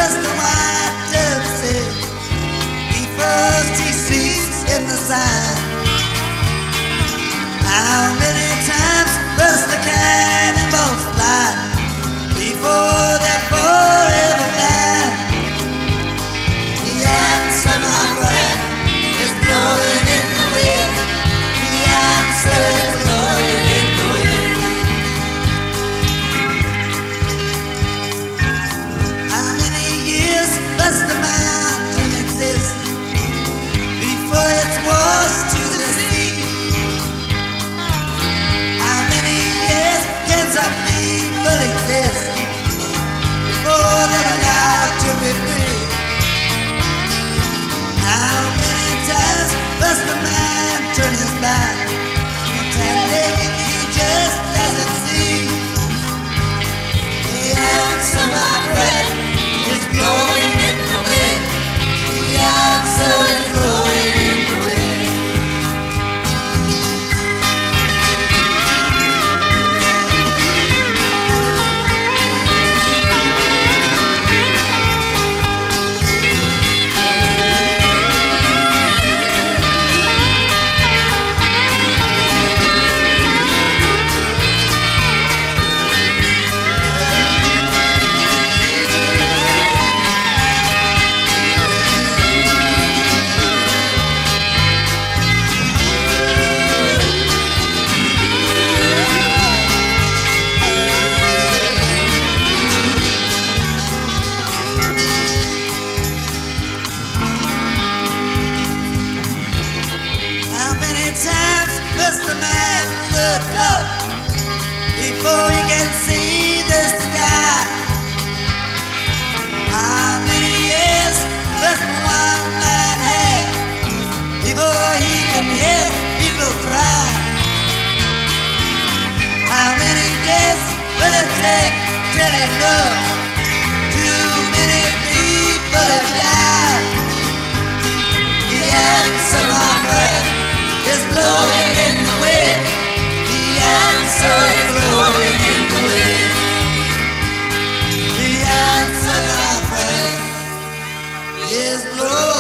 just a white gypsy. He first he sleeps in the sun. How many times must the cannonballs fly before they're forever gone? The answer, my friend, is blowing in the wind. The answer is blowing in the wind. How many years must the mountain exist before it's washed to the sea? How many years can some people exist before they're allowed to be free? How many times must the man turn his back, pretending he just doesn't see? The answer, my friend, is blowing in the wind. The answer is blowing in the wind. How many times must the man look up before he can see the sky? How many years must one man have before he can hear people cry? How many days will it take till he knows too many people have died? The answer, my friend, is blowing in the wind. The answer is blowing in the wind. The answer, my friend, is blowing.